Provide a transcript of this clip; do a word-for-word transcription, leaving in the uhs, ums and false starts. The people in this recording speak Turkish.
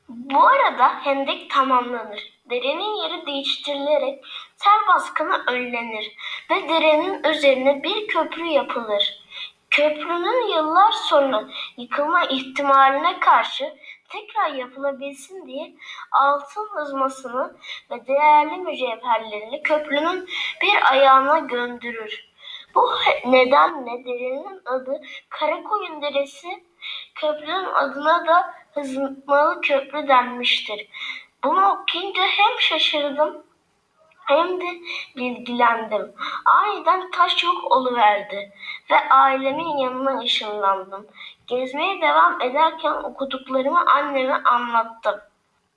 Bu arada hendek tamamlanır. Derenin yeri değiştirilerek sel baskını önlenir ve derenin üzerine bir köprü yapılır. Köprünün yıllar sonra yıkılma ihtimaline karşı tekrar yapılabilsin diye altın hızmasını ve değerli mücevherlerini köprünün bir ayağına göndərür. Bu nedenle derenin adı Karakoyun Deresi, köprünün adına da Hızmalı Köprü denmiştir. Bunu okuyunca hem şaşırdım hem de bilgilendim. Aniden taş yok oluverdi ve ailemin yanına ışınlandım. Gezmeye devam ederken okuduklarımı anneme anlattım.